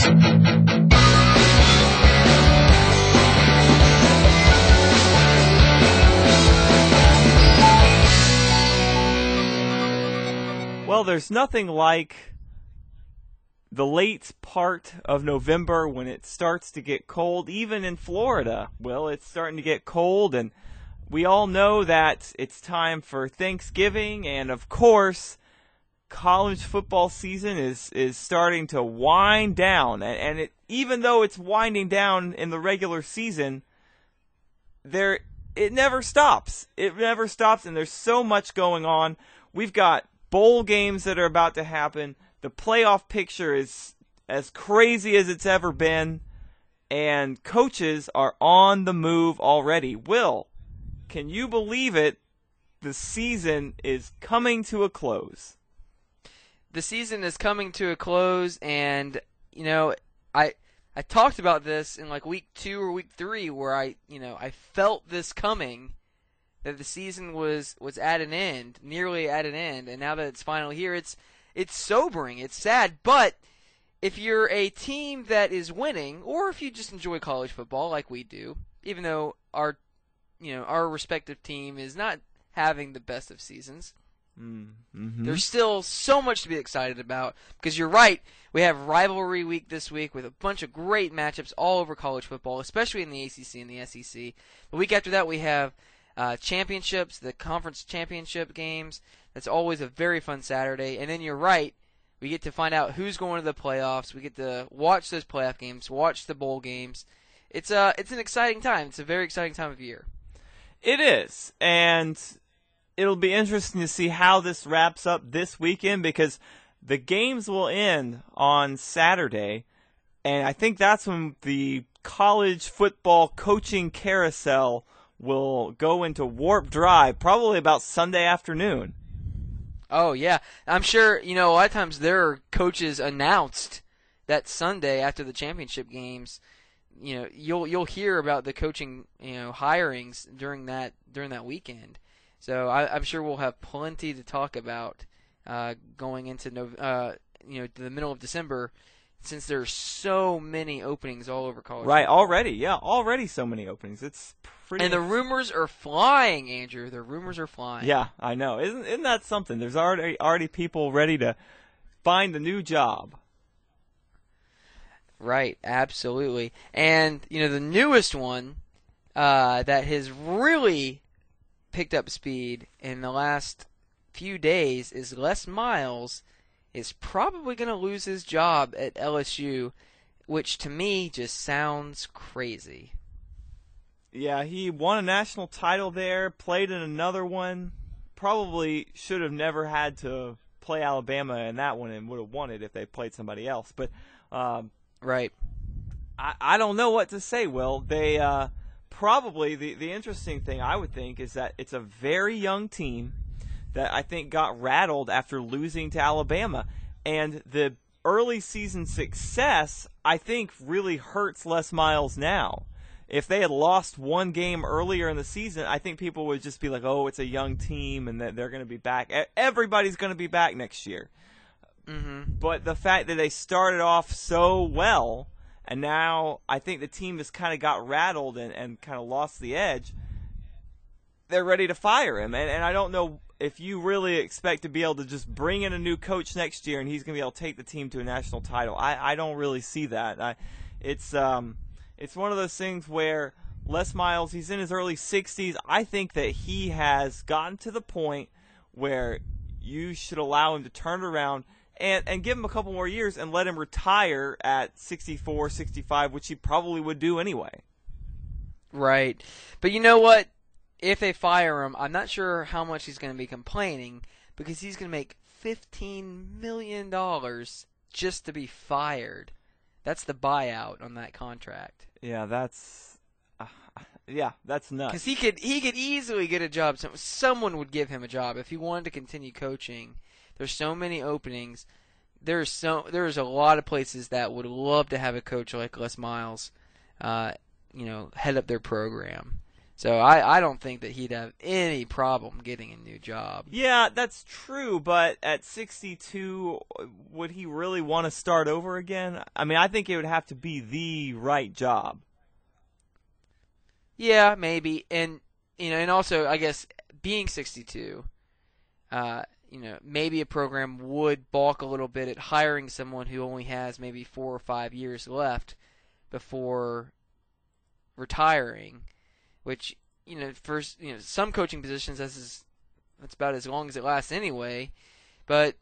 Well, there's nothing like the late part of November when it starts to get cold, even in Florida. Well, it's starting to get cold, and we all know that it's time for Thanksgiving, and of course, college football season is starting to wind down. And even though it's winding down in the regular season, it never stops. It never stops, and there's so much going on. We've got bowl games that are about to happen. The playoff picture is as crazy as it's ever been, and coaches are on the move already. Will, can you believe it? The season is coming to a close. The season is coming to a close, and I talked about this in like week 2 or week 3, where I felt this coming, that the season was at an end, nearly at an end, and now that it's finally here, it's sobering, it's sad. But if you're a team that is winning, or if you just enjoy college football like we do, even though our respective team is not having the best of seasons, there's still so much to be excited about, because you're right, we have rivalry week this week with a bunch of great matchups all over college football, especially in the ACC and the SEC. The week after that we have championships, the conference championship games. That's always a very fun Saturday. And then you're right, we get to find out who's going to the playoffs. We get to watch those playoff games, watch the bowl games. It's an exciting time. It's a very exciting time of year. It is, and it'll be interesting to see how this wraps up this weekend, because the games will end on Saturday, and I think that's when the college football coaching carousel will go into warp drive, probably about Sunday afternoon. Oh, yeah. I'm sure, a lot of times there are coaches announced that Sunday after the championship games. You'll hear about the coaching, hirings during that weekend. So I'm sure we'll have plenty to talk about going into the middle of December, since there's so many openings all over college. Right, already so many openings. It's pretty. And the rumors are flying, Andrew. The rumors are flying. Yeah, I know. Isn't that something? There's already people ready to find a new job. Right, absolutely. And the newest one that has really picked up speed in the last few days is Les Miles is probably going to lose his job at LSU, which to me just sounds crazy. Yeah, he won a national title there, played in another one. Probably should have never had to play Alabama in that one, and would have won it if they played somebody else. But right, I don't know what to say, Will. They probably the interesting thing I would think is that it's a very young team that I think got rattled after losing to Alabama. And the early season success, I think, really hurts Les Miles now. If they had lost one game earlier in the season, I think people would just be like, oh, it's a young team and that they're going to be back. Everybody's going to be back next year. Mm-hmm. But the fact that they started off so well, and now I think the team has kind of got rattled and kind of lost the edge, they're ready to fire him. And I don't know if you really expect to be able to just bring in a new coach next year and he's going to be able to take the team to a national title. I don't really see that. It's one of those things where Les Miles, he's in his early 60s. I think that he has gotten to the point where you should allow him to turn around and give him a couple more years and let him retire at 64, 65, which he probably would do anyway. Right. But you know what? If they fire him, I'm not sure how much he's going to be complaining, because he's going to make $15 million just to be fired. That's the buyout on that contract. Yeah, that's nuts. Because he could easily get a job. Someone would give him a job if he wanted to continue coaching. There's so many openings. There's a lot of places that would love to have a coach like Les Miles, head up their program. So I don't think that he'd have any problem getting a new job. Yeah, that's true, but at 62, would he really want to start over again? I mean, I think it would have to be the right job. Yeah, maybe. And and also I guess being 62, maybe a program would balk a little bit at hiring someone who only has maybe 4 or 5 years left before retiring, which first some coaching positions that's about as long as it lasts anyway. But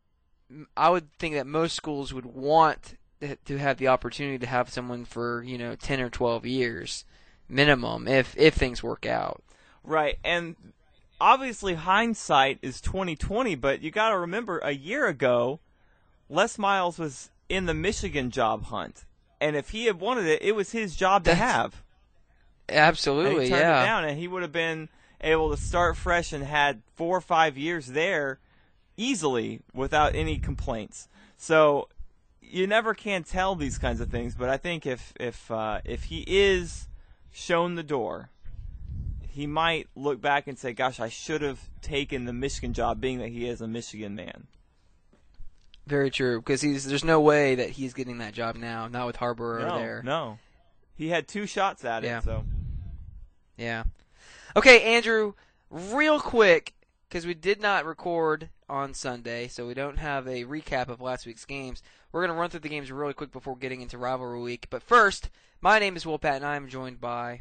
I would think that most schools would want to have the opportunity to have someone for 10 or 12 years minimum if things work out. Right, and obviously hindsight is 2020, but you got to remember a year ago, Les Miles was in the Michigan job hunt, and if he had wanted it, it was his job to have. Absolutely, and he turned yeah. it down, and he would have been able to start fresh and had 4 or 5 years there easily without any complaints. So you never can tell these kinds of things, but I think if he is shown the door, he might look back and say, gosh, I should have taken the Michigan job, being that he is a Michigan man. Very true, because there's no way that he's getting that job now, not with Harbaugh there. No. He had 2 shots at it, so. Yeah. Okay, Andrew, real quick, because we did not record on Sunday, so we don't have a recap of last week's games. We're going to run through the games really quick before getting into Rivalry Week. But first, my name is Will Pat, and I am joined by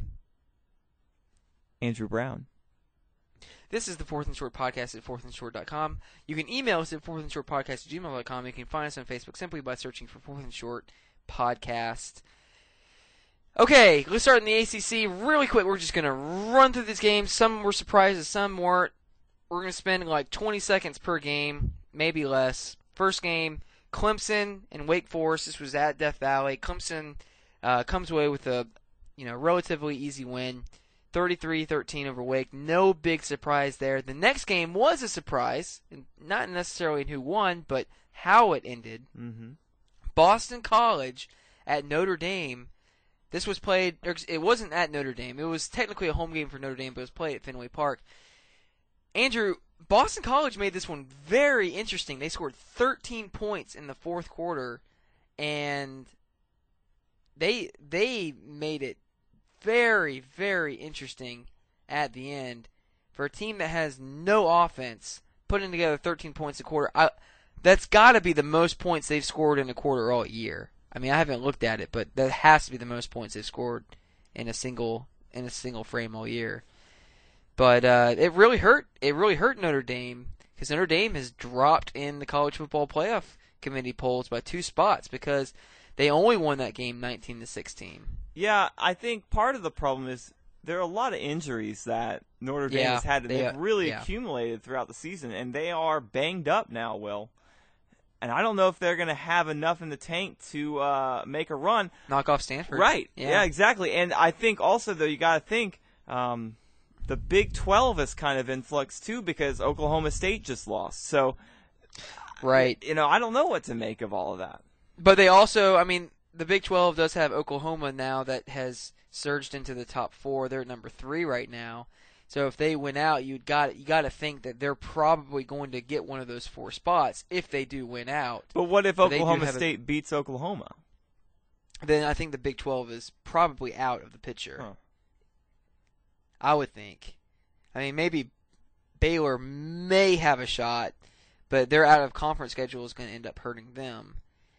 Andrew Brown. This is the Fourth and Short Podcast at fourthandshort.com. You can email us at fourthandshortpodcast@gmail.com. You can find us on Facebook simply by searching for Fourth and Short Podcast. Okay, let's start in the ACC really quick. We're just going to run through these games. Some were surprises, some weren't. We're going to spend like 20 seconds per game, maybe less. First game, Clemson and Wake Forest. This was at Death Valley. Clemson comes away with a relatively easy win. 33-13 over Wake. No big surprise there. The next game was a surprise, not necessarily in who won, but how it ended. Mm-hmm. Boston College at Notre Dame. This was played. It wasn't at Notre Dame. It was technically a home game for Notre Dame, but it was played at Fenway Park. Andrew, Boston College made this one very interesting. They scored 13 points in the fourth quarter, and they made it very, very interesting at the end for a team that has no offense, putting together 13 points a quarter. That's got to be the most points they've scored in a quarter all year. I mean, I haven't looked at it, but that has to be the most points they've scored in a single frame all year. But it really hurt. It really hurt Notre Dame, because Notre Dame has dropped in the college football playoff committee polls by 2 spots because they only won that game 19-16. Yeah, I think part of the problem is there are a lot of injuries that Notre Dame has had that have really accumulated throughout the season, and they are banged up now, Will. And I don't know if they're going to have enough in the tank to make a run. Knock off Stanford. Right. Yeah, exactly. And I think also, though, you got to think the Big 12 is kind of in flux, too, because Oklahoma State just lost. So, right. I don't know what to make of all of that. But they also, I mean, the Big 12 does have Oklahoma now that has surged into the top 4. They're at number 3 right now. So if they win out, you got to think that they're probably going to get one of those 4 spots if they do win out. But what if Oklahoma State beats Oklahoma? Then I think the Big 12 is probably out of the picture. Huh. I would think. I mean, maybe Baylor may have a shot, but their out of conference schedule is going to end up hurting them.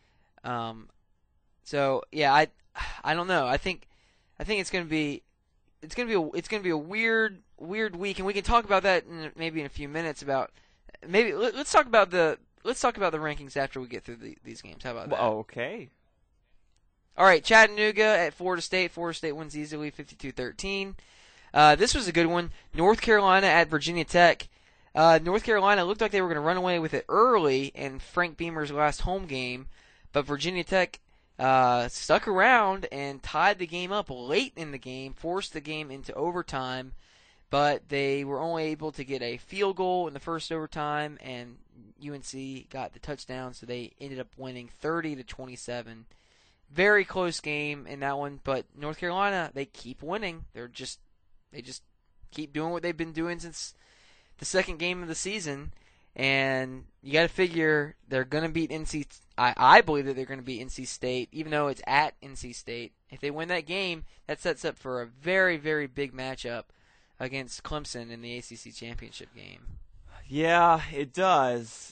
So yeah, I don't know. I think it's going to be a weird week, and we can talk about that maybe in a few minutes. Let's talk about the rankings after we get through these games. How about that? Okay. All right, Chattanooga at Florida State. Florida State wins easily, 52-13. This was a good one. North Carolina at Virginia Tech. North Carolina looked like they were going to run away with it early in Frank Beamer's last home game, but Virginia Tech stuck around and tied the game up late in the game, forced the game into overtime, but they were only able to get a field goal in the first overtime, and UNC got the touchdown, so they ended up winning 30-27. Very close game in that one, but North Carolina, they keep winning. They're just They just keep doing what they've been doing since the second game of the season. And you got to figure they're going to beat NC. I believe that they're going to beat NC State, even though it's at NC State. If they win that game, that sets up for a very, very big matchup against Clemson in the ACC championship game. Yeah, it does.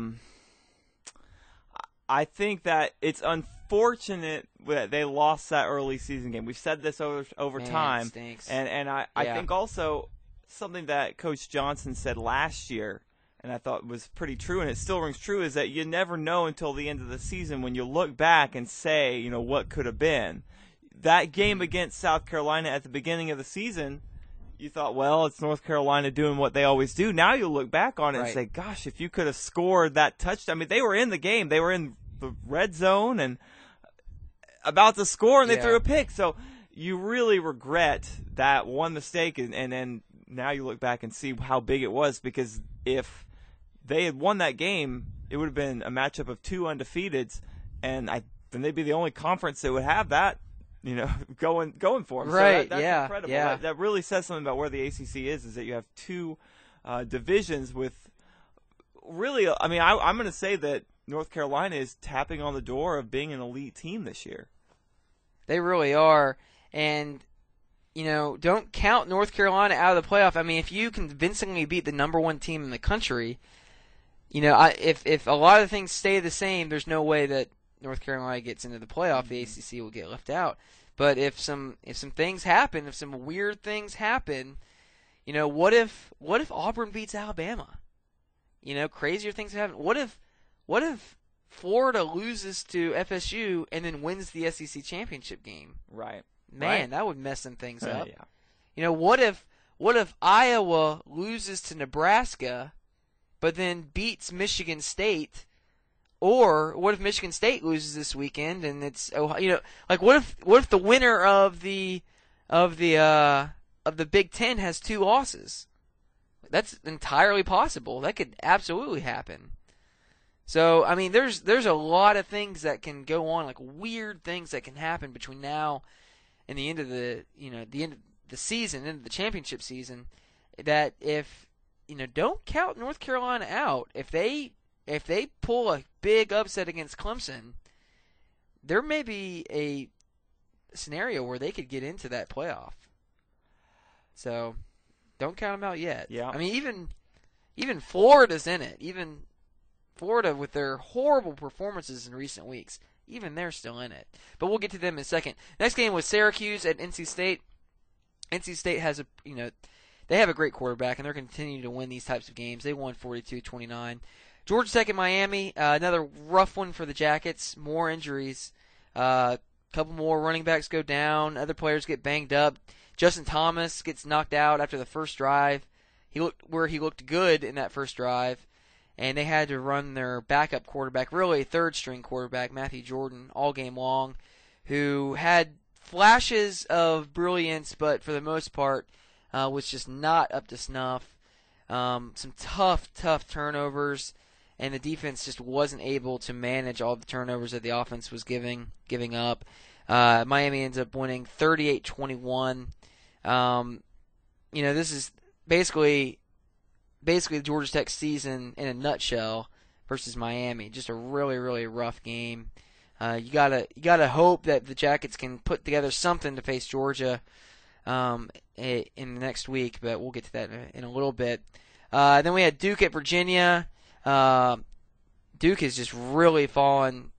I think that it's unfortunate that they lost that early season game. We've said this over Man, time, it stinks. and I think also something that Coach Johnson said last year, and I thought was pretty true, and it still rings true, is that you never know until the end of the season when you look back and say, you know, what could have been. That game against South Carolina at the beginning of the season, you thought, well, it's North Carolina doing what they always do. Now you look back on it and say, gosh, if you could have scored that touchdown. I mean, they were in the game. They were in the red zone and about to score, and they threw a pick. So you really regret that one mistake, and then now you look back and see how big it was, because if they had won that game, it would have been a matchup of two undefeateds, and then they'd be the only conference that would have that, you know, going for them. Right, so that's incredible. Yeah. That really says something about where the ACC is that you have two divisions with really, I mean, I'm going to say that North Carolina is tapping on the door of being an elite team this year. They really are. And, you know, don't count North Carolina out of the playoff. I mean, if you convincingly beat the number one team in the country, you know, if a lot of things stay the same, there's no way that North Carolina gets into the playoff. The ACC will get left out. But if some things happen, if some weird things happen, you know, what if Auburn beats Alabama? You know, crazier things happen. What if Florida loses to FSU and then wins the SEC championship game? Right. Man, that would mess some things up. Yeah. You know, what if Iowa loses to Nebraska, but then beats Michigan State? Or what if Michigan State loses this weekend and it's, you know, like what if the winner of the Big Ten has two losses? That's entirely possible. That could absolutely happen. So I mean, there's a lot of things that can go on, like weird things that can happen between now and the end of the end of the season, end of the championship season. That if you know, don't count North Carolina out. If they pull a big upset against Clemson, there may be a scenario where they could get into that playoff. So, don't count them out yet. Yeah. I mean, even Florida's in it. Even Florida, with their horrible performances in recent weeks, even they're still in it. But we'll get to them in a second. Next game was Syracuse at NC State. NC State has they have a great quarterback, and they're continuing to win these types of games. They won 42-29. Georgia Tech at Miami, another rough one for the Jackets. More injuries. Couple more running backs go down. Other players get banged up. Justin Thomas gets knocked out after the first drive. He looked good in that first drive, and they had to run their backup quarterback, really third-string quarterback, Matthew Jordan, all game long, who had flashes of brilliance, but for the most part was just not up to snuff. Some tough turnovers, and the defense just wasn't able to manage all the turnovers that the offense was giving up. Miami ends up winning 38-21. You know, this is basically the Georgia Tech season in a nutshell versus Miami. Just a really, really rough game. You gotta hope that the Jackets can put together something to face Georgia in the next week, but we'll get to that in a little bit. Then we had Duke at Virginia. Duke has just really fallen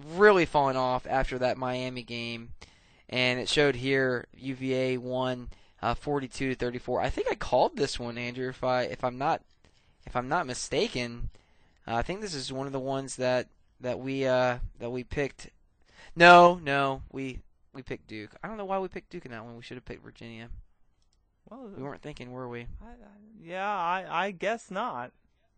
off after that Miami game, and it showed here. UVA won 42-34. I think I called this one, Andrew. If I'm not mistaken, I think this is one of the ones that we picked. No, we picked Duke. I don't know why we picked Duke in that one. We should have picked Virginia. Well, we weren't thinking, were we? I guess not.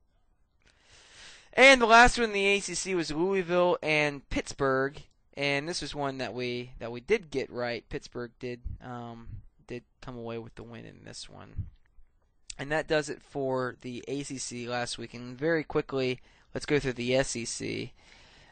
And the last one in the ACC was Louisville and Pittsburgh, and this was one that we did get right. Pittsburgh did come away with the win in this one. And that does it for the ACC last week. And very quickly, let's go through the SEC.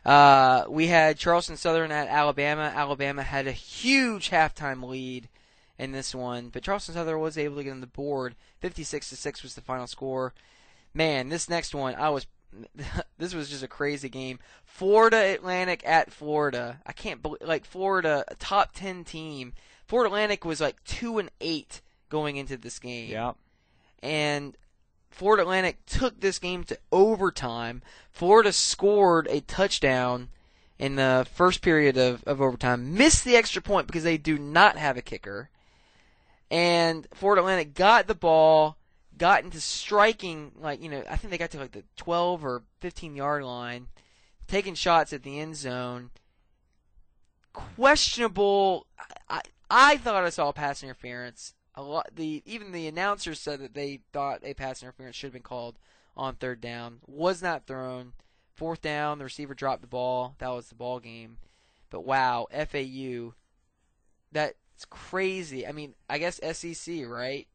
We had Charleston Southern at Alabama. Alabama had a huge halftime lead in this one, but Charleston Southern was able to get on the board. 56-6 was the final score. Man, this next one, this was just a crazy game. Florida Atlantic at Florida. I can't believe, Florida, a top 10 team. Florida Atlantic was 2-8 going into this game. Yeah. And Florida Atlantic took this game to overtime. Florida scored a touchdown in the first period of overtime. Missed the extra point because they do not have a kicker. And Florida Atlantic got the ball, got into striking, I think they got to the 12 or 15-yard line, taking shots at the end zone. Questionable. I thought I saw pass interference. Even the announcers said that they thought a pass interference should have been called on third down. Was not thrown. Fourth down, the receiver dropped the ball. That was the ball game. But wow, FAU, that's crazy. I mean, I guess SEC, right?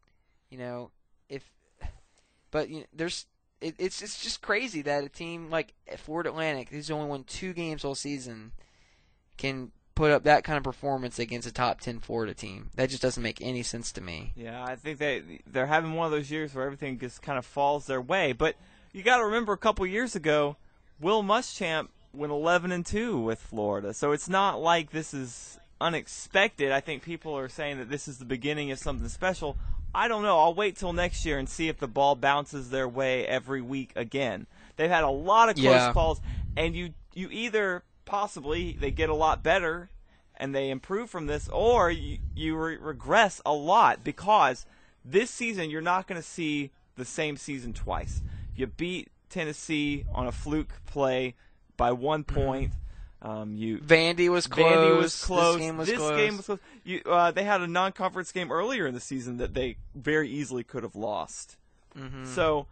It's just crazy that a team like Florida Atlantic, who's only won 2 games all season, can put up that kind of performance against a top 10 Florida team. That just doesn't make any sense to me. Yeah, I think they're having one of those years where everything just kind of falls their way. But you got to remember, a couple years ago, Will Muschamp went 11-2 with Florida. So it's not like this is unexpected. I think people are saying that this is the beginning of something special. I don't know. I'll wait till next year and see if the ball bounces their way every week again. They've had a lot of close calls, and you either possibly they get a lot better and they improve from this, or you regress a lot, because this season you're not going to see the same season twice. You beat Tennessee on a fluke play by 1 point. Vandy was close. This game was close. They had a non-conference game earlier in the season that they very easily could have lost. Mm-hmm. So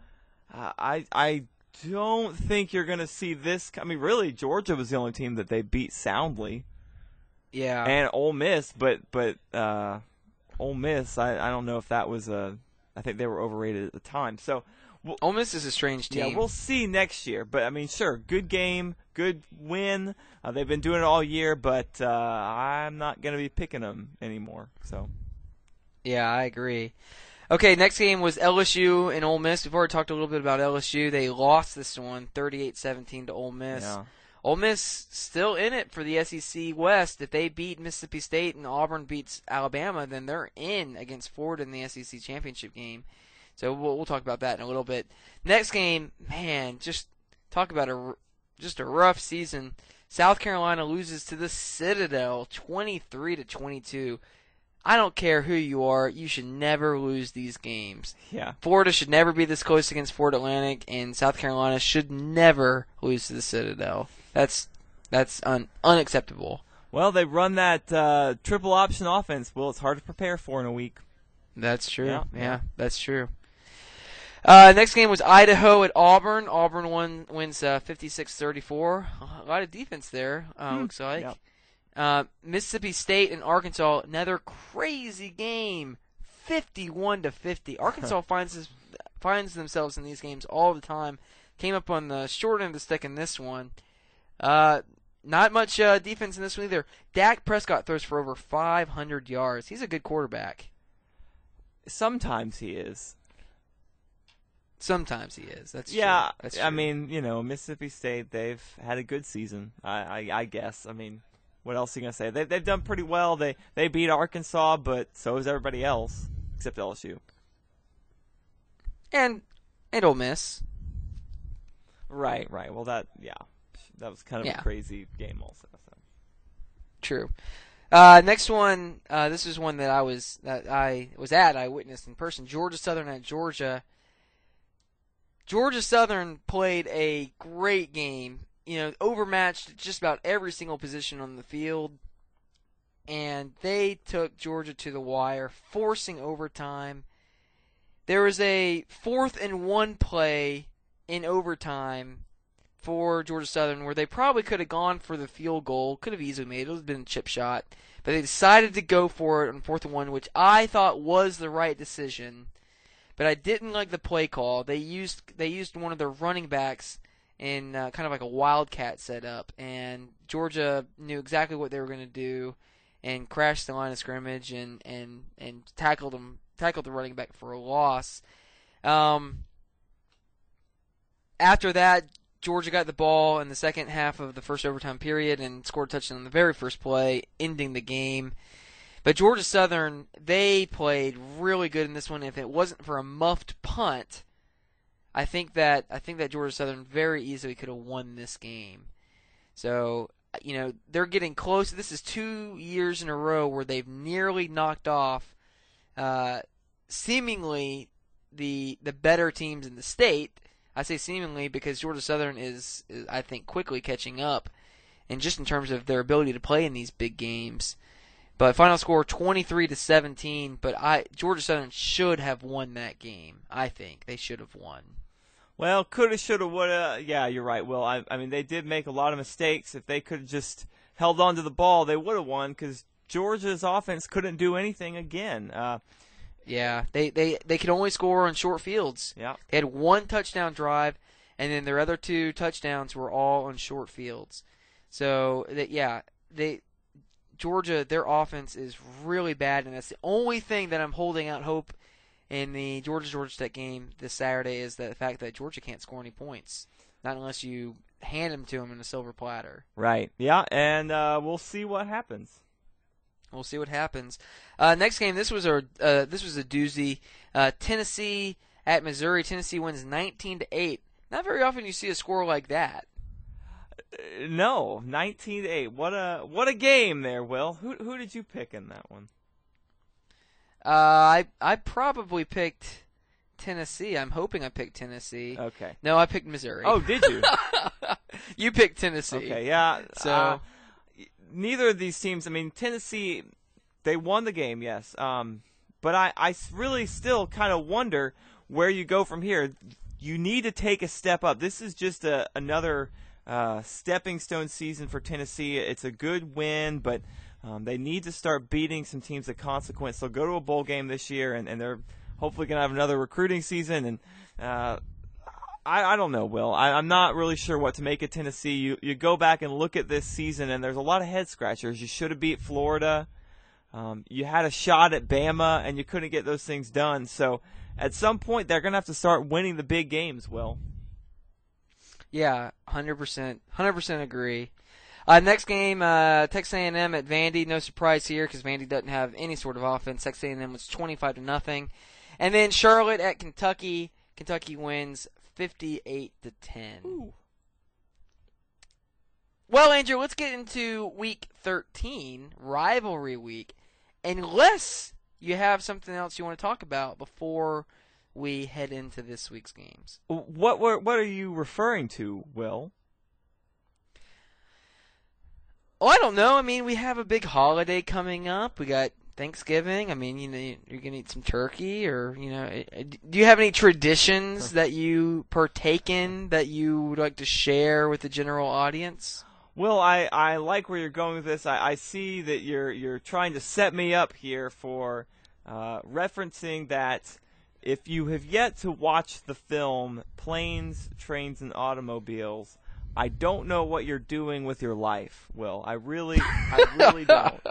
I don't think you're going to see this. I mean, really, Georgia was the only team that they beat soundly. Yeah. And Ole Miss, but Ole Miss, I don't know if that was I think they were overrated at the time. So Ole Miss is a strange team. Yeah, we'll see next year. But, I mean, sure, good game, good win. They've been doing it all year, but I'm not going to be picking them anymore. So, yeah, I agree. Okay, next game was LSU and Ole Miss. We've already talked a little bit about LSU. They lost this one 38-17 to Ole Miss. Yeah. Ole Miss still in it for the SEC West. If they beat Mississippi State and Auburn beats Alabama, then they're in against Florida in the SEC championship game. So we'll talk about that in a little bit. Next game, man, just talk about a rough season. South Carolina loses to the Citadel 23-22. I don't care who you are, you should never lose these games. Yeah. Florida should never be this close against Florida Atlantic, and South Carolina should never lose to the Citadel. That's unacceptable. Well, they run that triple option offense. Well, it's hard to prepare for in a week. That's true. Yeah, that's true. Next game was Idaho at Auburn. Auburn wins 56-34. A lot of defense there, looks like. Yep. Mississippi State and Arkansas, another crazy game, 51-50. Arkansas finds themselves in these games all the time. Came up on the short end of the stick in this one. Not much defense in this one either. Dak Prescott throws for over 500 yards. He's a good quarterback. Sometimes he is. Sometimes he is. That's yeah. True. That's true. I mean, Mississippi State, they've had a good season. I guess. I mean, what else are you gonna say? They've done pretty well. They beat Arkansas, but so is everybody else except LSU. And Ole Miss. Right. Well, that was kind of a crazy game also. So. True. Next one. This is one that I was at. I witnessed in person. Georgia Southern at Georgia. Georgia Southern played a great game. Overmatched just about every single position on the field, and they took Georgia to the wire, forcing overtime. There was a 4th and 1 play in overtime for Georgia Southern where they probably could have gone for the field goal, could have easily made it. It would have been a chip shot, but they decided to go for it on 4th and 1, which I thought was the right decision. But I didn't like the play call. They used one of their running backs in kind of like a wildcat setup, and Georgia knew exactly what they were going to do, and crashed the line of scrimmage and tackled the running back for a loss. After that, Georgia got the ball in the second half of the first overtime period and scored a touchdown on the very first play, ending the game. But Georgia Southern, they played really good in this one. If it wasn't for a muffed punt, I think that Georgia Southern very easily could have won this game. So, they're getting close. This is 2 years in a row where they've nearly knocked off seemingly the better teams in the state. I say seemingly because Georgia Southern is I think quickly catching up, and just in terms of their ability to play in these big games. But final score 23-17. But Georgia Southern should have won that game. I think they should have won. Well, coulda, shoulda, woulda. Yeah, you're right, Will. I mean, they did make a lot of mistakes. If they could have just held on to the ball, they would have won because Georgia's offense couldn't do anything again. Yeah, they could only score on short fields. Yeah. They had one touchdown drive, and then their other two touchdowns were all on short fields. So, Georgia, their offense is really bad, and that's the only thing that I'm holding out hope in the Georgia Tech game this Saturday is the fact that Georgia can't score any points, not unless you hand them to them in a silver platter. Right. Yeah, and we'll see what happens. We'll see what happens. Next game, this was a doozy. Tennessee at Missouri. Tennessee wins 19-8. Not very often you see a score like that. No, 19-8. What a game there, Will. Who did you pick in that one? I probably picked Tennessee. I'm hoping I picked Tennessee. Okay. No, I picked Missouri. Oh, did you? You picked Tennessee. Okay, yeah. So neither of these teams. I mean, Tennessee, they won the game, yes. But I really still kind of wonder where you go from here. You need to take a step up. This is just another stepping stone season for Tennessee. It's a good win, but they need to start beating some teams of consequence. They'll go to a bowl game this year, and they're hopefully going to have another recruiting season. And I don't know, Will. I'm not really sure what to make of Tennessee. You go back and look at this season, and there's a lot of head scratchers. You should have beat Florida. You had a shot at Bama, and you couldn't get those things done. So at some point, they're going to have to start winning the big games, Will. Yeah, 100% agree. Next game, Texas A&M at Vandy. No surprise here because Vandy doesn't have any sort of offense. Texas A&M was 25-0. And then Charlotte at Kentucky. Kentucky wins 58-10. Ooh. Well, Andrew, let's get into Week 13, rivalry week. Unless you have something else you want to talk about before we head into this week's games. What are you referring to, Will? Oh, I don't know. I mean, we have a big holiday coming up. We got Thanksgiving. I mean, you're going to eat some turkey or, do you have any traditions that you partake in that you would like to share with the general audience? Will, I like where you're going with this. I see that you're trying to set me up here for referencing that if you have yet to watch the film Planes, Trains, and Automobiles, I don't know what you're doing with your life, Will. I really don't.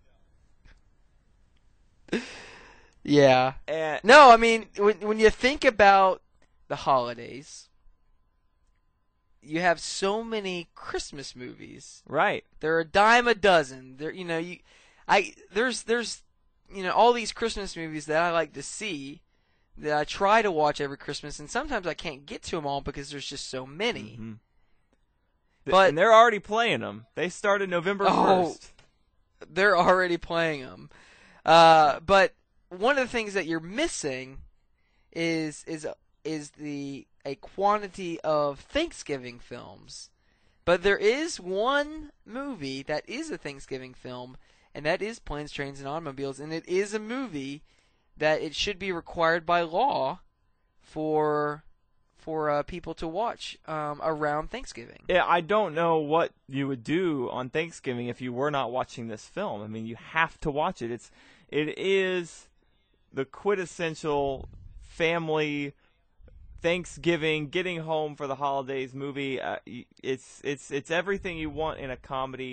Yeah. No, I mean, when you think about the holidays, you have so many Christmas movies. Right. They're a dime a dozen. There's all these Christmas movies that I like to see that I try to watch every Christmas, and sometimes I can't get to them all because there's just so many. Mm-hmm. But and they're already playing them. They started November 1st. They're already playing them. But one of the things that you're missing is a quantity of Thanksgiving films. But there is one movie that is a Thanksgiving film, and that is Planes, Trains, and Automobiles, and it is a movie that it should be required by law for people to watch around Thanksgiving. Yeah, I don't know what you would do on Thanksgiving if you were not watching this film. I mean, you have to watch it. It is the quintessential family Thanksgiving, getting home for the holidays movie. It's everything you want in a comedy.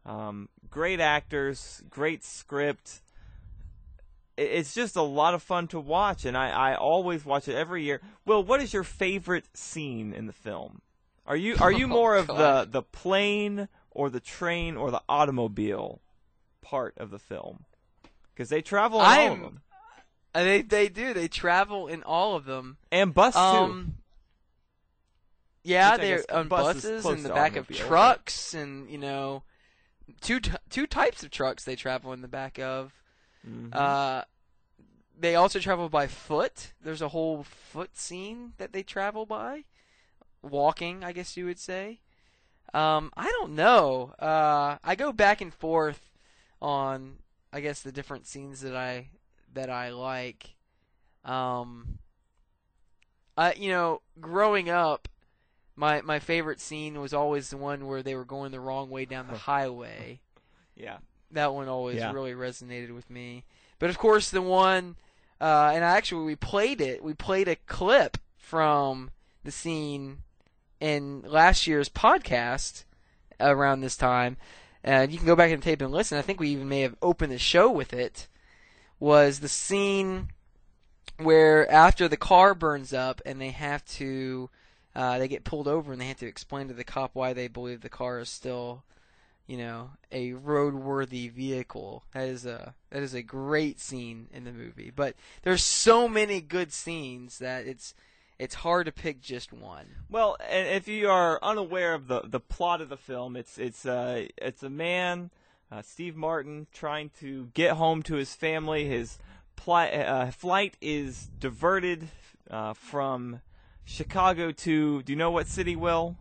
Great actors, great script. It's just a lot of fun to watch, and I always watch it every year. Will, what is your favorite scene in the film? Are you more of the plane or the train or the automobile part of the film? Because they travel in all of them. They do. They travel in all of them. And bus too. Yeah, they're on buses in the back of trucks, and two types of trucks they travel in the back of. Mm-hmm. They also travel by foot. There's a whole foot scene that they travel by, walking, I guess you would say. I don't know. I go back and forth on, I guess, the different scenes that I like. Growing up, my favorite scene was always the one where they were going the wrong way down the highway. Yeah. That one always really resonated with me. But of course, the one, and we played it. We played a clip from the scene in last year's podcast around this time. You can go back and tape and listen. I think we even may have opened the show with it. Was the scene where after the car burns up and they have to, they get pulled over and they have to explain to the cop why they believe the car is still, a roadworthy vehicle. That is a great scene in the movie. But there's so many good scenes that it's hard to pick just one. Well, and if you are unaware of the plot of the film, it's a man, Steve Martin, trying to get home to his family. His flight is diverted from Chicago to, do you know what city, Will?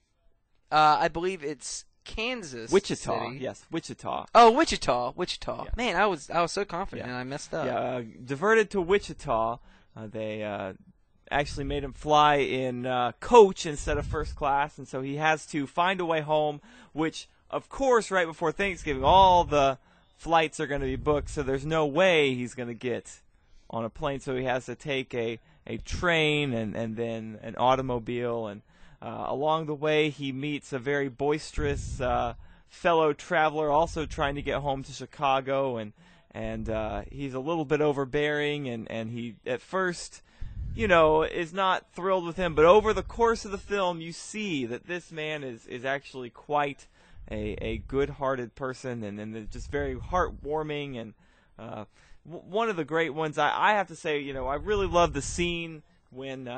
I believe it's Kansas Wichita. City. Yes, Wichita. Oh, Wichita. Yeah. Man, I was so confident and I messed up. Yeah, diverted to Wichita. They actually made him fly in coach instead of first class, and so he has to find a way home, which, of course, right before Thanksgiving, all the flights are going to be booked, so there's no way he's going to get on a plane, so he has to take a train and then an automobile, and along the way he meets a very boisterous fellow traveler also trying to get home to Chicago, and he's a little bit overbearing, and he at first is not thrilled with him, but over the course of the film you see that this man is actually quite a good-hearted person, and they're just very heartwarming, and one of the great ones. I have to say, I really love the scene when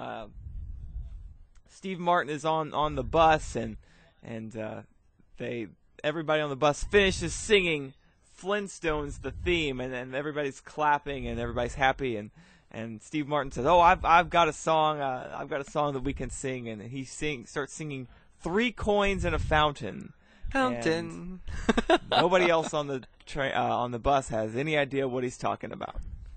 Steve Martin is on the bus, and everybody on the bus finishes singing Flintstones the theme, and everybody's clapping and everybody's happy, and Steve Martin says, "Oh, I've got a song. I've got a song that we can sing," and he starts singing "Three Coins in a Fountain." Fountain. Nobody else on the bus has any idea what he's talking about.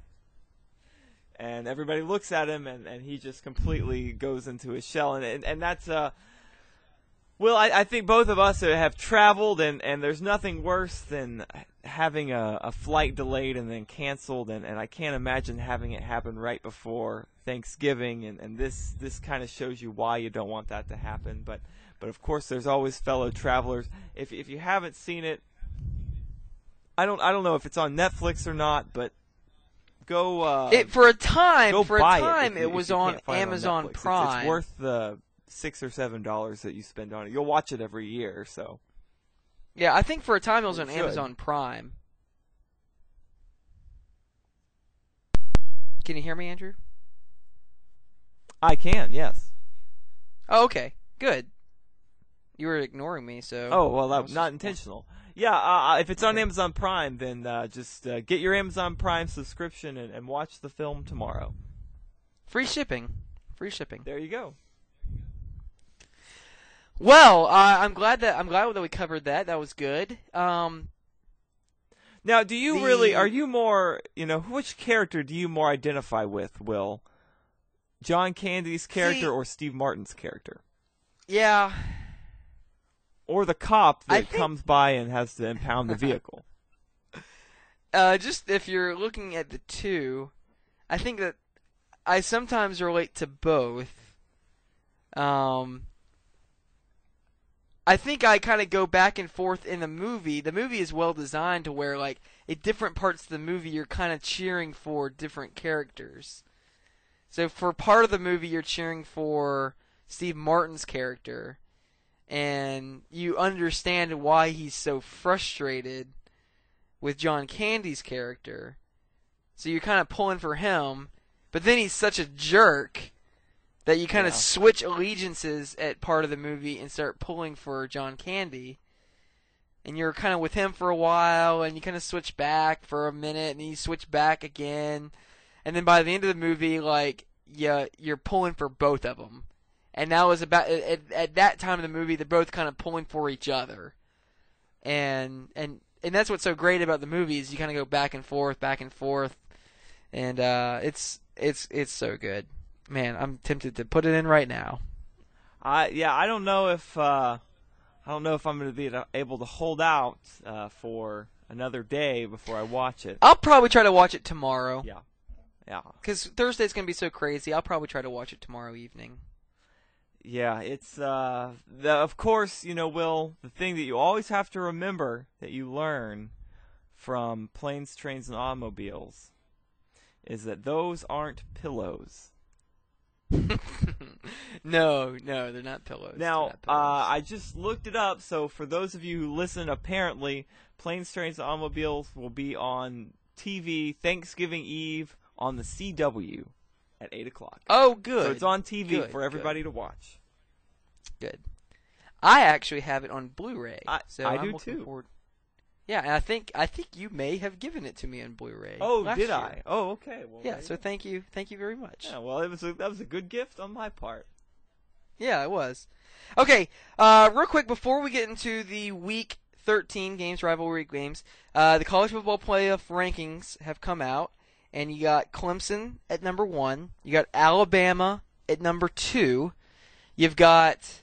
And everybody looks at him, and he just completely goes into his shell. And that's well, I think both of us have traveled, and there's nothing worse than having a flight delayed and then canceled, and I can't imagine having it happen right before Thanksgiving, and this kind of shows you why you don't want that to happen. But of course, there's always fellow travelers. If you haven't seen it, I don't know if it's on Netflix or not, but go for a time buy it was on Amazon Prime. It's worth the $6 or $7 that you spend on it. You'll watch it every year, so. Yeah, I think for a time it was on Amazon Prime. Can you hear me, Andrew? I can, yes. Oh, okay. Good. You were ignoring me, so. Oh, well, that was not intentional. Yeah, if it's on Amazon Prime, then just get your Amazon Prime subscription and watch the film tomorrow. Free shipping. Free shipping. There you go. Well, I'm glad that we covered that. That was good. Now, do you are you more, which character do you more identify with, Will? John Candy's character or Steve Martin's character? Yeah. Or the cop that comes by and has to impound the vehicle? Just if you're looking at the two, I think that I sometimes relate to both. I think I kind of go back and forth in the movie. The movie is well designed to where, like, at different parts of the movie, you're kind of cheering for different characters. So for part of the movie, you're cheering for Steve Martin's character, and you understand why he's so frustrated with John Candy's character. So you're kind of pulling for him, but then he's such a jerk that you kind of switch allegiances at part of the movie and start pulling for John Candy. And you're kind of with him for a while, and you kind of switch back for a minute, and you switch back again. And then by the end of the movie, like, you're pulling for both of them. And that was about, at that time of the movie, they're both kind of pulling for each other. And that's what's so great about the movie is you kind of go back and forth, and it's so good. Man, I'm tempted to put it in right now. I don't know if I'm going to be able to hold out for another day before I watch it. I'll probably try to watch it tomorrow. Yeah. Because Thursday's going to be so crazy. I'll probably try to watch it tomorrow evening. Yeah, it's of course, Will, the thing that you always have to remember that you learn from Planes, Trains, and Automobiles is that those aren't pillows. No, they're not pillows. Now, I just looked it up, so for those of you who listen, apparently, Planes, Trains, and Automobiles will be on TV Thanksgiving Eve on the CW at 8 o'clock. Oh, good. So it's on TV for everybody to watch. Good. I actually have it on Blu-ray. So I I'm do looking too. Forward. Yeah, and I think you may have given it to me on Blu-ray. Oh, last did year. I? Oh, okay. Well, yeah. So thank you very much. Yeah, well, that was a good gift on my part. Yeah, it was. Okay, real quick before we get into the Week 13 games, rivalry games, the college football playoff rankings have come out, and you got Clemson at number 1, you got Alabama at number 2, you've got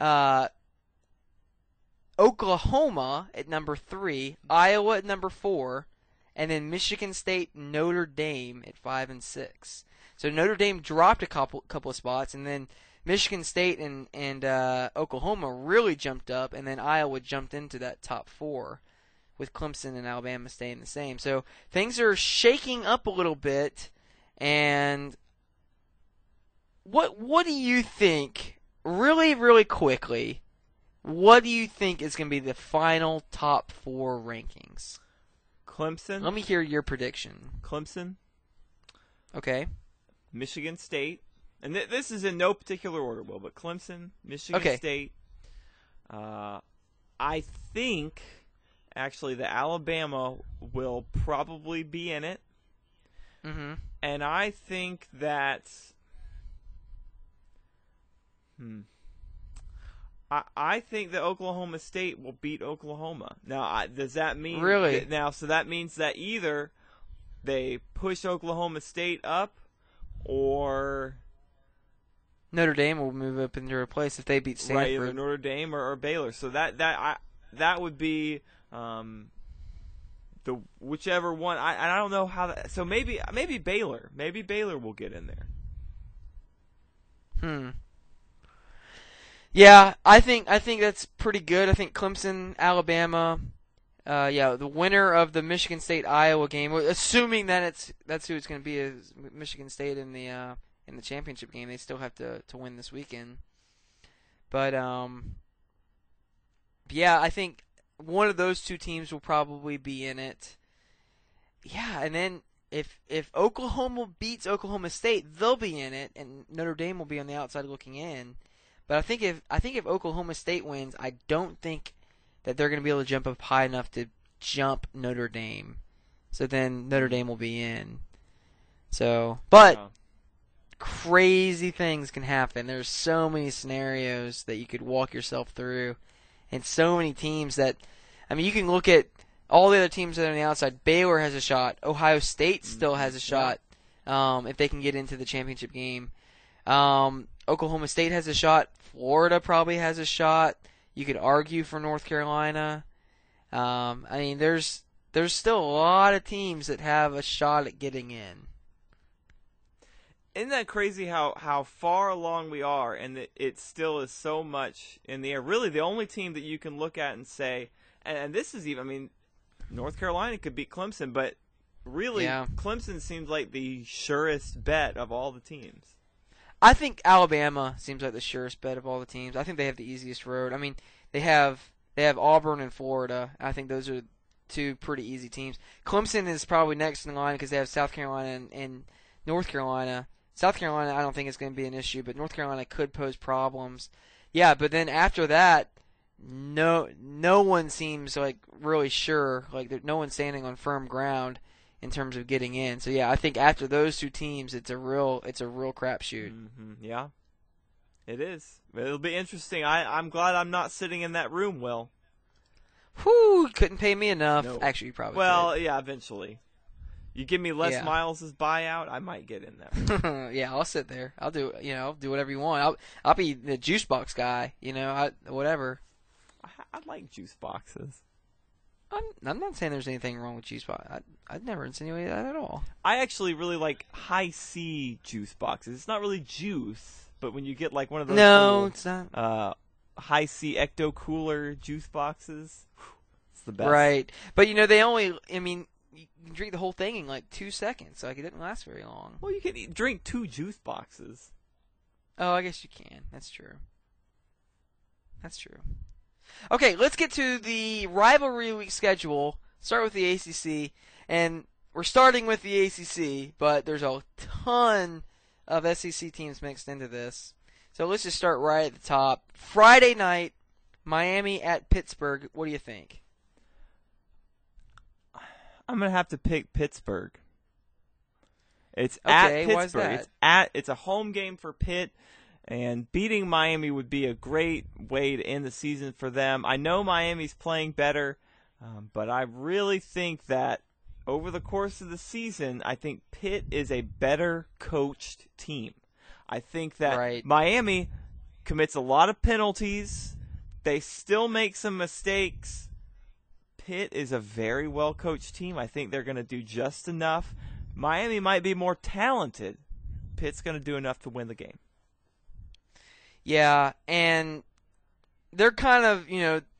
Oklahoma at number 3, Iowa at number 4, and then Michigan State, Notre Dame at 5 and 6. So Notre Dame dropped a couple of spots, and then Michigan State and Oklahoma really jumped up, and then Iowa jumped into that top 4, with Clemson and Alabama staying the same. So things are shaking up a little bit, and what do you think, really, really quickly, what do you think is going to be the final top 4 rankings? Clemson. Let me hear your prediction. Clemson. Okay. Michigan State. And this is in no particular order, Will, but Clemson, Michigan State. I think, actually, the Alabama will probably be in it. Mm-hmm. And I think that... I think that Oklahoma State will beat Oklahoma. Now, does that mean... Really? So that means that either they push Oklahoma State up, or... Notre Dame will move up into a place if they beat Stanford. Right, either Notre Dame or Baylor. So that would be the whichever one. I don't know how that. So maybe Baylor. Maybe Baylor will get in there. Yeah, I think that's pretty good. I think Clemson, Alabama. The winner of the Michigan State Iowa game, assuming that that's who it's going to be, is Michigan State in the championship game. They still have to win this weekend. But yeah, I think one of those two teams will probably be in it. Yeah, and then if Oklahoma beats Oklahoma State, they'll be in it, and Notre Dame will be on the outside looking in. But I think if Oklahoma State wins, I don't think that they're going to be able to jump up high enough to jump Notre Dame. So then Notre Dame will be in. So, but crazy things can happen. There's so many scenarios that you could walk yourself through, and so many teams that, I mean, you can look at all the other teams that are on the outside. Baylor has a shot. Ohio State still has a shot if they can get into the championship game. Oklahoma State has a shot. Florida probably has a shot. You could argue for North Carolina. I mean, there's still a lot of teams that have a shot at getting in. Isn't that crazy how far along we are, and it still is so much in the air? Really, the only team that you can look at and say, and this is even, I mean, North Carolina could beat Clemson, but really, Clemson seems like the surest bet of all the teams. I think Alabama seems like the surest bet of all the teams. I think they have the easiest road. I mean, they have Auburn and Florida. I think those are two pretty easy teams. Clemson is probably next in line because they have South Carolina and North Carolina. South Carolina, I don't think it's going to be an issue, but North Carolina could pose problems. Yeah, but then after that, no one seems like really sure. Like no one's standing on firm ground in terms of getting in. So yeah, I think after those two teams, it's a real crapshoot. Mm-hmm. Yeah, it is. It'll be interesting. I'm glad I'm not sitting in that room, Will. Whew, couldn't pay me enough. Nope. Actually, you probably could. Yeah, eventually. You give me Les Miles' buyout, I might get in there. Yeah, I'll sit there. I'll do whatever you want. I'll be the juice box guy. Whatever. I like juice boxes. I'm not saying there's anything wrong with juice box. I'd never insinuated that at all. I actually really like high C juice boxes. It's not really juice, but when you get like one of those it's not. high C Ecto Cooler juice boxes, it's the best. Right, but they only. I mean, you can drink the whole thing in like 2 seconds. Like it didn't last very long. Well, you can drink 2 juice boxes. Oh, I guess you can. That's true. Okay, let's get to the rivalry week schedule. Start with the ACC, and we're starting with the ACC, but there's a ton of SEC teams mixed into this. So let's just start right at the top. Friday night, Miami at Pittsburgh. What do you think? I'm going to have to pick Pittsburgh. It's at Pittsburgh. Why is that? It's a home game for Pitt. And beating Miami would be a great way to end the season for them. I know Miami's playing better, but I really think that over the course of the season, I think Pitt is a better coached team. I think that Miami commits a lot of penalties. They still make some mistakes. Pitt is a very well-coached team. I think they're going to do just enough. Miami might be more talented. Pitt's going to do enough to win the game. Yeah, and they're kind of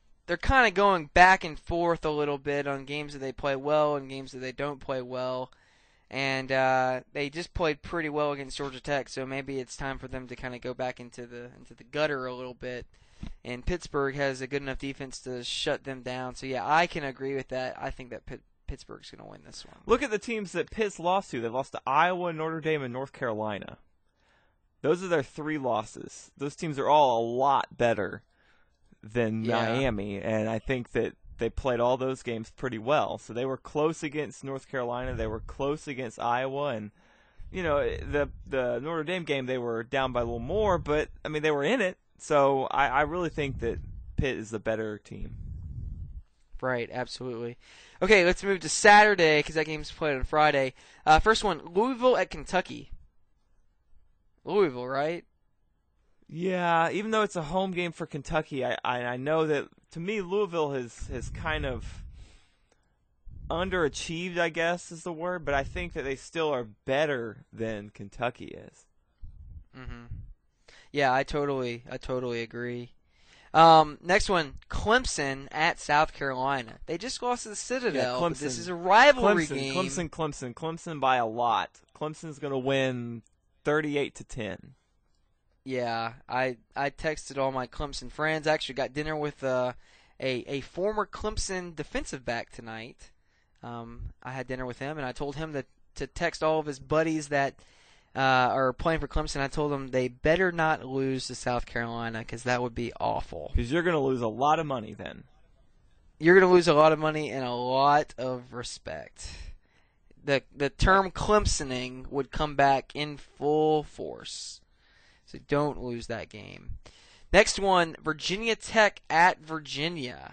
going back and forth a little bit on games that they play well and games that they don't play well. And they just played pretty well against Georgia Tech, so maybe it's time for them to kind of go back into the gutter a little bit. And Pittsburgh has a good enough defense to shut them down. So yeah, I can agree with that. I think that Pittsburgh's going to win this one. Look at the teams that Pitt's lost to. They lost to Iowa, Notre Dame, and North Carolina. Those are their 3 losses. Those teams are all a lot better than Miami, and I think that they played all those games pretty well. So they were close against North Carolina. They were close against Iowa, and the Notre Dame game they were down by a little more, but I mean they were in it. So I really think that Pitt is the better team. Right, absolutely. Okay, let's move to Saturday because that game's played on Friday. First one, Louisville at Kentucky. Louisville, right? Yeah, even though it's a home game for Kentucky, I know that, to me, Louisville has kind of underachieved, I guess is the word, but I think that they still are better than Kentucky is. Mm-hmm. Yeah, I totally agree. Next one, Clemson at South Carolina. They just lost to the Citadel, but this is a rivalry game. Clemson by a lot. Clemson's going to win 38-10. Yeah, I texted all my Clemson friends. I actually got dinner with a former Clemson defensive back tonight. I had dinner with him, and I told him to text all of his buddies that are playing for Clemson. I told them they better not lose to South Carolina because that would be awful. Because you're going to lose a lot of money then. You're going to lose a lot of money and a lot of respect. The term Clemsoning would come back in full force. So don't lose that game. Next one, Virginia Tech at Virginia.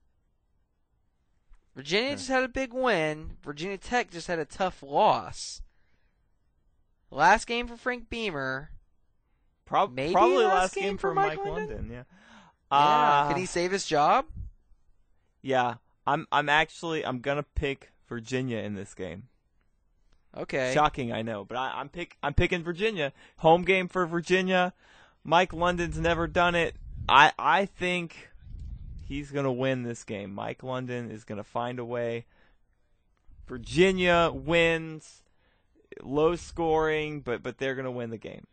Virginia just had a big win. Virginia Tech just had a tough loss. Last game for Frank Beamer. Probably last game for Mike London. Yeah. Can he save his job? Yeah. I'm gonna pick Virginia in this game. Okay. Shocking, I know, but I'm picking Virginia. Home game for Virginia. Mike London's never done it. I think he's going to win this game. Mike London is going to find a way. Virginia wins, low scoring, but they're going to win the game.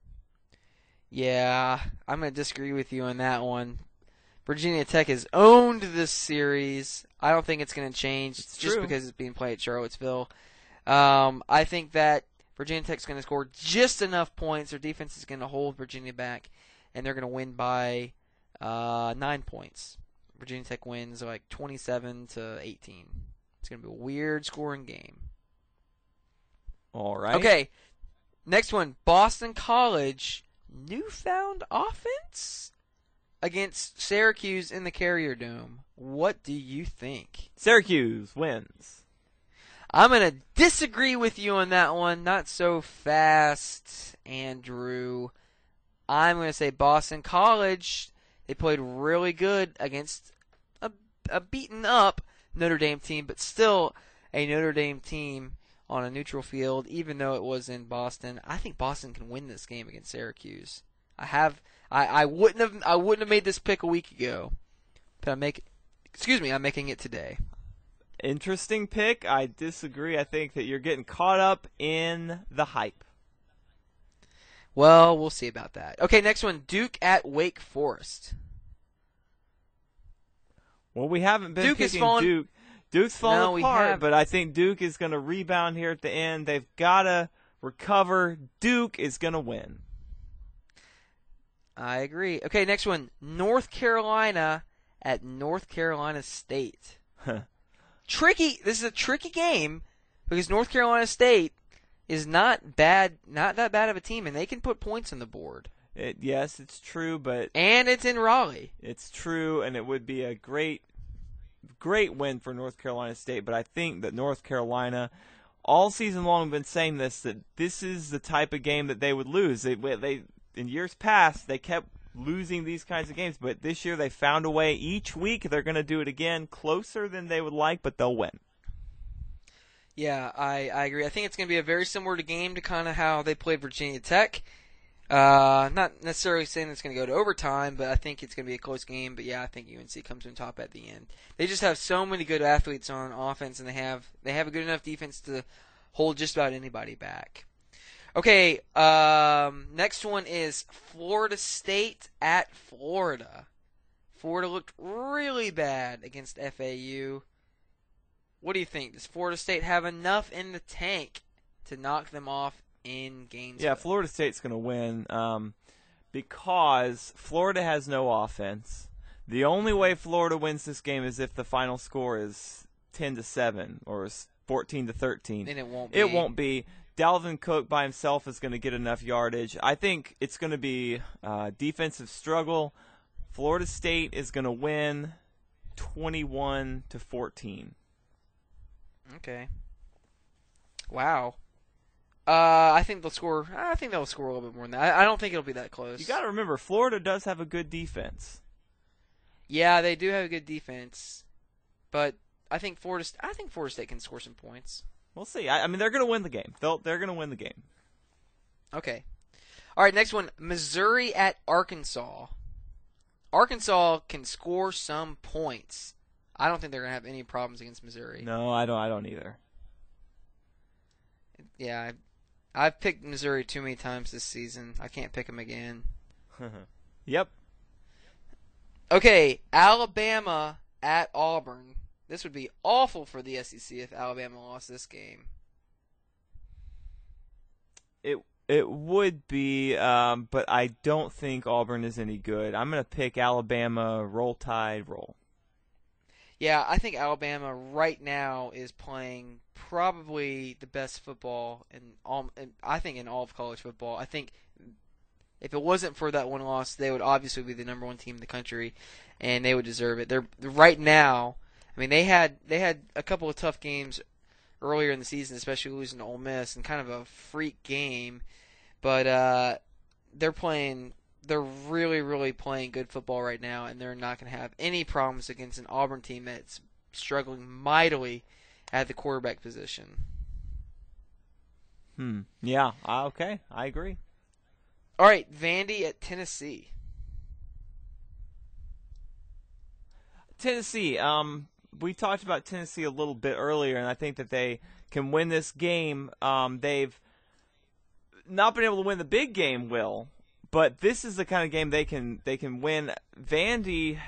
Yeah, I'm going to disagree with you on that one. Virginia Tech has owned this series. I don't think it's going to change just true. because it's being played at Charlottesville. I think that Virginia Tech's going to score just enough points. Their defense is going to hold Virginia back, and they're going to win by 9 points. Virginia Tech wins like 27-18. It's going to be a weird scoring game. All right. Okay, next one. Boston College, newfound offense against Syracuse in the Carrier Dome. What do you think? Syracuse wins. I'm going to disagree with you on that one. Not so fast, Andrew. I'm going to say Boston College. They played really good against a beaten up Notre Dame team, but still a Notre Dame team on a neutral field, even though it was in Boston. I think Boston can win this game against Syracuse. I wouldn't have made this pick a week ago, but I'm making it today. Interesting pick. I disagree. I think that you're getting caught up in the hype. Well, we'll see about that. Okay, next one. Duke at Wake Forest. Well, we haven't been Duke picking fallen... Duke's falling apart, haven't. but I think Duke is going to rebound here at the end. They've got to recover. Duke is going to win. I agree. Okay, next one. North Carolina at North Carolina State. Tricky. This is a tricky game because North Carolina State is not that bad of a team, and they can put points on the board. Yes, it's true, but and it's in Raleigh. It's true, and it would be a great win for North Carolina State. But I think that North Carolina, all season long, have been saying that this is the type of game that they would lose. They in years past they kept losing these kinds of games, but this year they found a way. Each week they're going to do it again, closer than they would like, but they'll win. Yeah, I agree. I think it's going to be a very similar game to kind of how they played Virginia Tech. Not necessarily saying it's going to go to overtime, but I think it's going to be a close game. But yeah, I think UNC comes on top at the end. They just have so many good athletes on offense, and they have a good enough defense to hold just about anybody back. Okay, next one is Florida State at Florida. Florida looked really bad against FAU. What do you think? Does Florida State have enough in the tank to knock them off in Gainesville? Yeah, Florida State's going to win because Florida has no offense. The only way Florida wins this game is if the final score is 10-7 or 14-13. And it won't be. It won't be. Dalvin Cook by himself is going to get enough yardage. I think it's going to be a defensive struggle. Florida State is going to win 21-14. Okay. Wow. I think they'll score a little bit more than that. I don't think it'll be that close. You got to remember, Florida does have a good defense. Yeah, they do have a good defense, but I think Florida State can score some points. We'll see. I mean, they're going to win the game. They're going to win the game. Okay. All right, next one. Missouri at Arkansas. Arkansas can score some points. I don't think they're going to have any problems against Missouri. No, I don't either. Yeah, I've picked Missouri too many times this season. I can't pick them again. Yep. Okay, Alabama at Auburn. This would be awful for the SEC if Alabama lost this game. It would be, but I don't think Auburn is any good. I'm going to pick Alabama, roll tide, roll. Yeah, I think Alabama right now is playing probably the best football in all of college football. I think if it wasn't for that one loss, they would obviously be the number one team in the country, and they would deserve it. They're right now. I mean, they had a couple of tough games earlier in the season, especially losing to Ole Miss, and kind of a freak game. But they're really, really playing good football right now, and they're not going to have any problems against an Auburn team that's struggling mightily at the quarterback position. Yeah. Okay. I agree. All right, Vandy at Tennessee. Tennessee. We talked about Tennessee a little bit earlier, and I think that they can win this game. They've not been able to win the big game, Will, but this is the kind of game they can win. Vandy,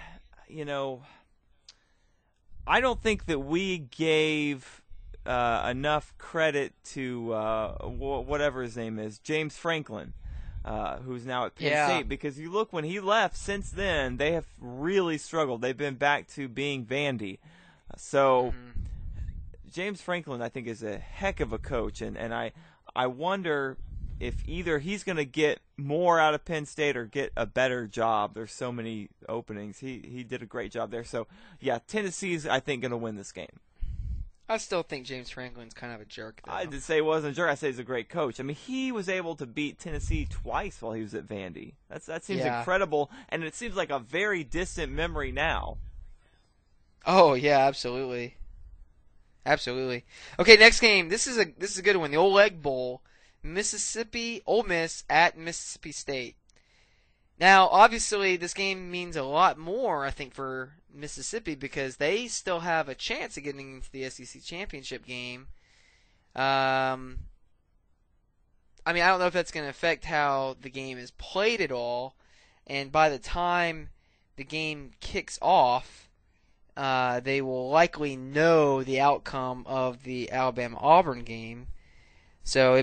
I don't think that we gave enough credit to whatever his name is, James Franklin, who's now at Penn State, because you look when he left. Since then, they have really struggled. They've been back to being Vandy. So James Franklin, I think, is a heck of a coach, and I wonder if either he's going to get more out of Penn State or get a better job. There's so many openings. He did a great job there. So, yeah, Tennessee's, I think, going to win this game. I still think James Franklin's kind of a jerk, though. I didn't say he wasn't a jerk. I say he's a great coach. I mean, he was able to beat Tennessee twice while he was at Vandy. That seems incredible, and it seems like a very distant memory now. Oh, yeah, absolutely. Absolutely. Okay, next game. This is a good one. The Old Egg Bowl. Ole Miss at Mississippi State. Now, obviously, this game means a lot more, I think, for Mississippi because they still have a chance of getting into the SEC championship game. I don't know if that's going to affect how the game is played at all. And by the time the game kicks off, they will likely know the outcome of the Alabama-Auburn game. So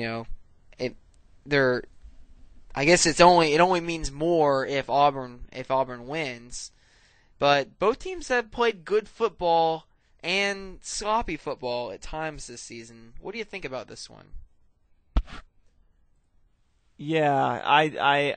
I guess it only means more if Auburn wins. But both teams have played good football and sloppy football at times this season. What do you think about this one? Yeah,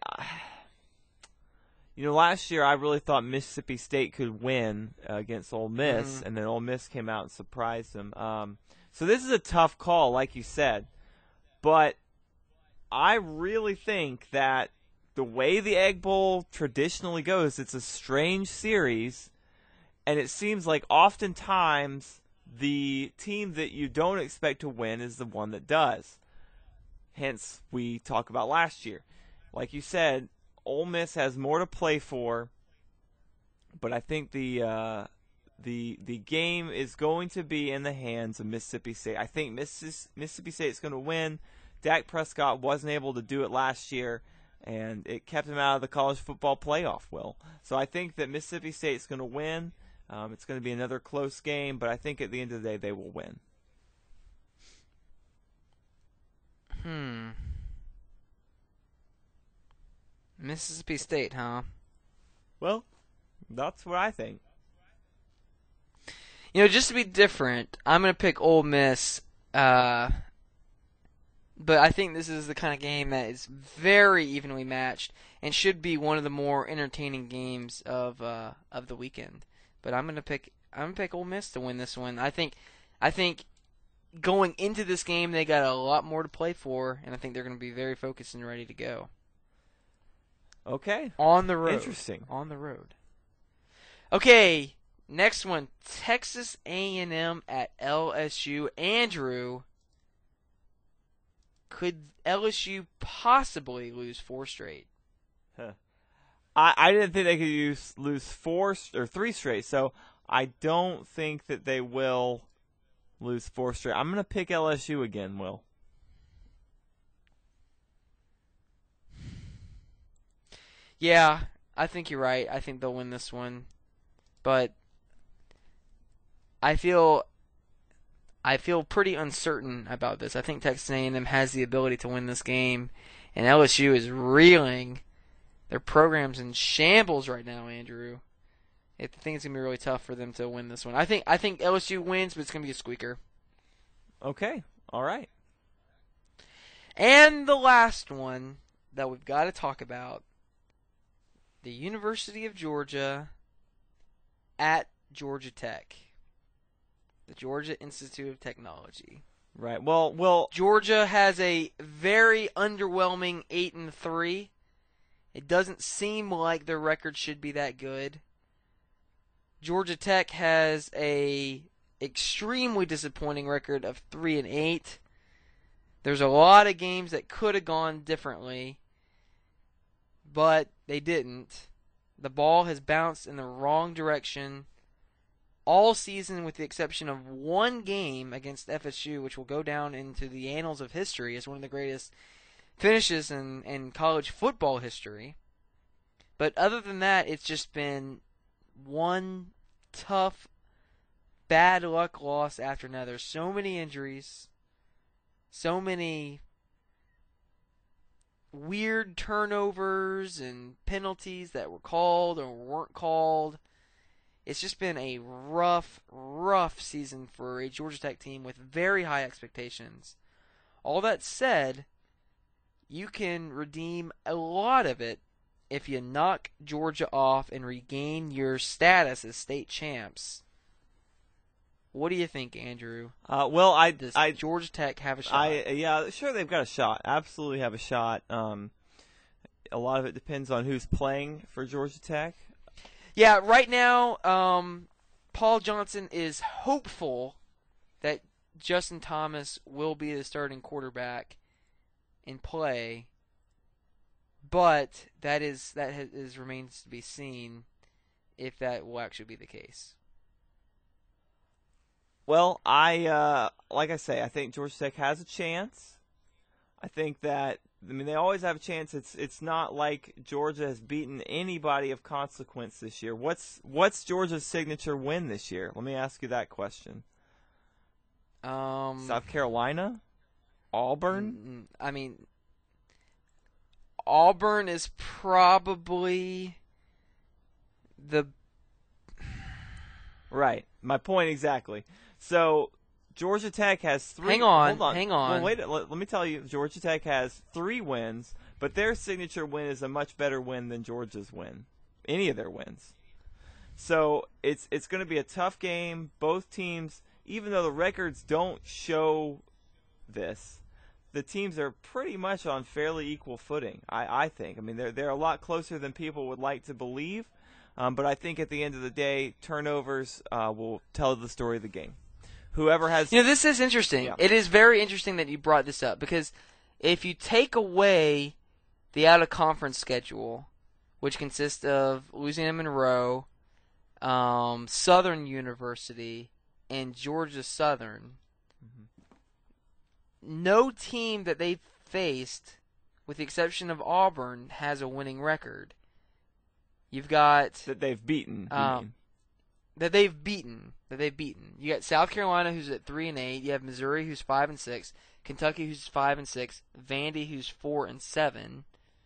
last year I really thought Mississippi State could win against Ole Miss, and then Ole Miss came out and surprised them. So this is a tough call, like you said. But I really think that the way the Egg Bowl traditionally goes, it's a strange series, and it seems like oftentimes the team that you don't expect to win is the one that does. Hence, we talk about last year. Like you said, Ole Miss has more to play for, but I think the game is going to be in the hands of Mississippi State. I think Mississippi State is going to win. Dak Prescott wasn't able to do it last year, and it kept him out of the college football playoff, Will. So I think that Mississippi State is going to win. It's going to be another close game, but I think at the end of the day they will win. Mississippi State, huh? Well, that's what I think. Just to be different, I'm going to pick Ole Miss, but I think this is the kind of game that is very evenly matched and should be one of the more entertaining games of the weekend. But I'm going to pick Ole Miss to win this one. I think going into this game they got a lot more to play for, and I think they're going to be very focused and ready to go. Okay. On the road. Interesting. On the road. Okay, next one, Texas A&M at LSU. Andrew, could LSU possibly lose 4 straight? I didn't think they could lose 4 or 3 straight, so I don't think that they will lose 4 straight. I'm going to pick LSU again, Will. Yeah, I think you're right. I think they'll win this one. But I feel pretty uncertain about this. I think Texas A&M has the ability to win this game, and LSU is reeling. Their program's in shambles right now, Andrew. I think it's going to be really tough for them to win this one. I think LSU wins, but it's going to be a squeaker. Okay. All right. And the last one that we've got to talk about, the University of Georgia at Georgia Tech. The Georgia Institute of Technology. Right. Well, Georgia has a very underwhelming 8-3. It doesn't seem like their record should be that good. Georgia Tech has a extremely disappointing record of 3-8. There's a lot of games that could have gone differently, but they didn't. The ball has bounced in the wrong direction all season, with the exception of one game against FSU, which will go down into the annals of history as one of the greatest finishes in college football history. But other than that, it's just been one tough, bad luck loss after another. So many injuries, so many weird turnovers and penalties that were called or weren't called. It's just been a rough, rough season for a Georgia Tech team with very high expectations. All that said, you can redeem a lot of it if you knock Georgia off and regain your status as state champs. What do you think, Andrew? Does Georgia Tech have a shot? Yeah, sure, they've got a shot. Absolutely have a shot. A lot of it depends on who's playing for Georgia Tech. Yeah, right now, Paul Johnson is hopeful that Justin Thomas will be the starting quarterback in play, but that remains to be seen if that will actually be the case. Well, like I say, I think Georgia Tech has a chance. I think that, they always have a chance. It's not like Georgia has beaten anybody of consequence this year. What's Georgia's signature win this year? Let me ask you that question. South Carolina? Auburn? Auburn is probably the... Right. My point exactly. So Georgia Tech has 3. Hang on. Well, wait. Let me tell you. Georgia Tech has 3 wins, but their signature win is a much better win than Georgia's win. Any of their wins. So it's going to be a tough game. Both teams, even though the records don't show this, the teams are pretty much on fairly equal footing. I think. They're a lot closer than people would like to believe. But I think at the end of the day, turnovers will tell the story of the game. Whoever has... this is interesting. Yeah. It is very interesting that you brought this up, because if you take away the out-of-conference schedule, which consists of Louisiana Monroe, Southern University, and Georgia Southern, no team that they've faced, with the exception of Auburn, has a winning record. You've got... That they've beaten. That they've beaten. You got South Carolina, who's at 3-8. You have Missouri, who's 5-6. Kentucky, who's 5-6. Vandy, who's 4-7.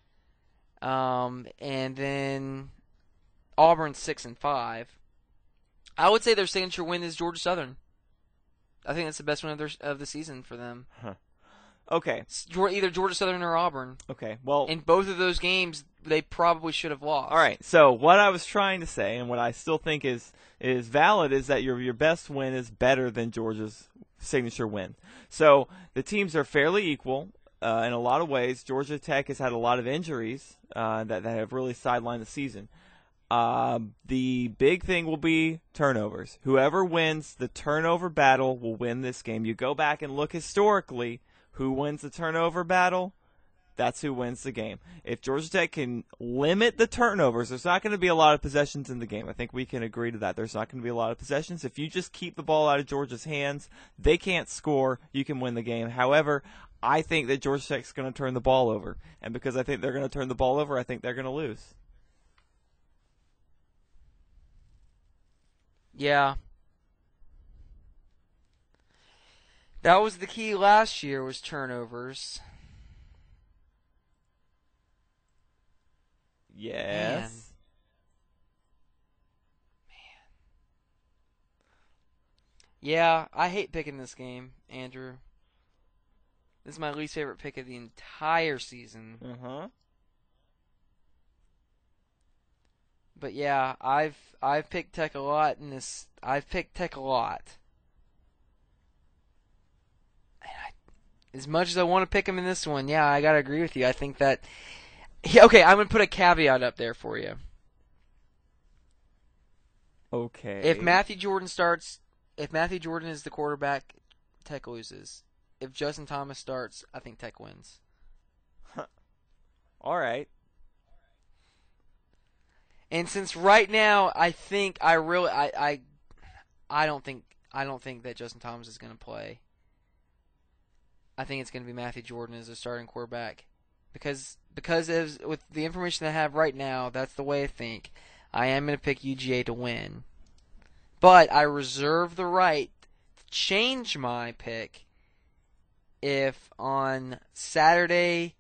And then Auburn, 6-5. I would say their signature win is Georgia Southern. I think that's the best win of the season for them. Huh. Okay. Either Georgia Southern or Auburn. Okay. Well, in both of those games, they probably should have lost. All right. So what I was trying to say, and what I still think is valid, is that your best win is better than Georgia's signature win. So the teams are fairly equal in a lot of ways. Georgia Tech has had a lot of injuries that have really sidelined the season. The big thing will be turnovers. Whoever wins the turnover battle will win this game. You go back and look historically, who wins the turnover battle? That's who wins the game. If Georgia Tech can limit the turnovers, there's not going to be a lot of possessions in the game. I think we can agree to that. There's not going to be a lot of possessions. If you just keep the ball out of Georgia's hands, they can't score, you can win the game. However, I think that Georgia Tech's going to turn the ball over. And because I think they're going to turn the ball over, I think they're going to lose. Yeah. That was the key last year, was turnovers. Yes. Man. Yeah, I hate picking this game, Andrew. This is my least favorite pick of the entire season. Uh-huh. But yeah, I've picked Tech a lot in this. I've picked Tech a lot. As much as I want to pick him in this one, yeah, I gotta agree with you. I think that... Yeah, okay, I'm gonna put a caveat up there for you. Okay. If Matthew Jordan is the quarterback, Tech loses. if Justin Thomas starts, I think Tech wins. All right. And since right now, I think I don't think that Justin Thomas is going to play. I think it's going to be Matthew Jordan as a starting quarterback, because with the information I have right now, that's the way I think. I am going to pick UGA to win, but I reserve the right to change my pick if on Saturday,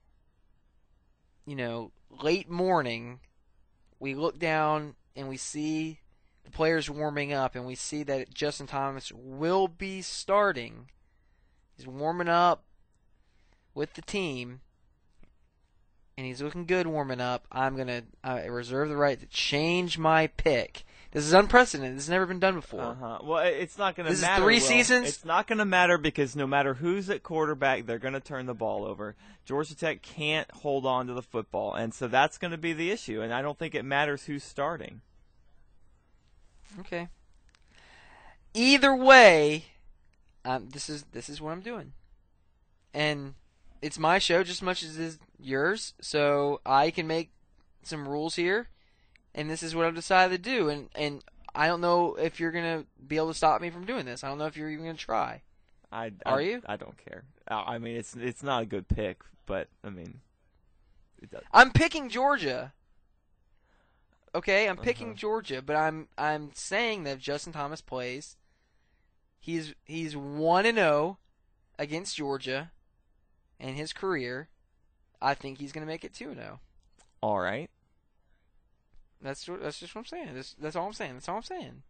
late morning, we look down and we see the players warming up and we see that Justin Thomas will be starting. He's warming up with the team, and he's looking good warming up. I reserve the right to change my pick. This is unprecedented. This has never been done before. Well, it's not going to matter. This is 3 seasons? It's not going to matter because no matter who's at quarterback, they're going to turn the ball over. Georgia Tech can't hold on to the football, and so that's going to be the issue, and I don't think it matters who's starting. Okay. Either way, this is what I'm doing. And it's my show just as much as it is yours, so I can make some rules here, and this is what I've decided to do. And I don't know if you're going to be able to stop me from doing this. I don't know if you're even going to try. Are you? I don't care. I mean, it's not a good pick, but, I mean, it does. I'm picking Georgia. Okay, I'm picking Georgia, but I'm saying that if Justin Thomas plays, he's 1-0 against Georgia in his career. I think he's going to make it 2-0. All right. That's just what I'm saying. That's all I'm saying. That's all I'm saying.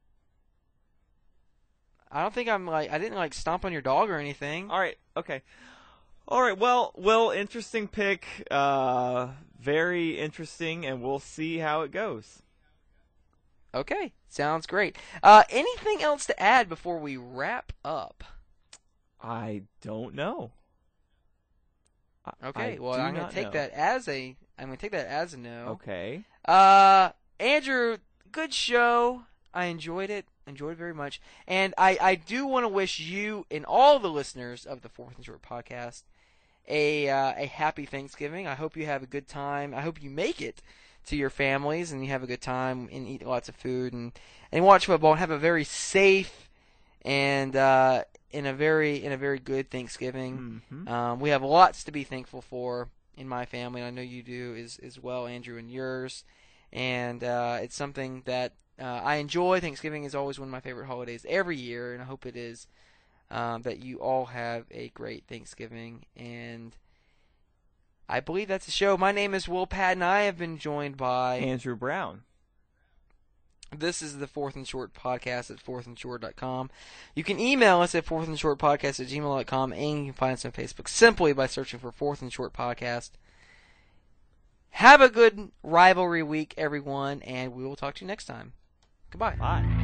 I don't think I didn't stomp on your dog or anything. All right. Okay. All right. Well, interesting pick. Very interesting, and we'll see how it goes. Okay. Sounds great. Anything else to add before we wrap up? I don't know. Okay. Well, I'm going to take that as a no. Okay. Andrew, good show. I enjoyed it. Enjoyed it very much. And I do want to wish you and all the listeners of the Fourth and Short podcast a happy Thanksgiving. I hope you have a good time. I hope you make it to your families and you have a good time and eat lots of food and watch football and have a very safe and in a very good Thanksgiving. Mm-hmm. We have lots to be thankful for in my family, and I know you do as well, Andrew, and yours. And it's something that I enjoy. Thanksgiving is always one of my favorite holidays every year, and I hope it is that you all have a great Thanksgiving. And I believe that's the show. My name is Will Patton. I have been joined by Andrew Brown. This is the Fourth and Short podcast at fourthandshort.com. You can email us at fourthandshortpodcast@gmail.com, and you can find us on Facebook simply by searching for Fourth and Short Podcast. Have a good rivalry week, everyone, and we will talk to you next time. Goodbye. Bye.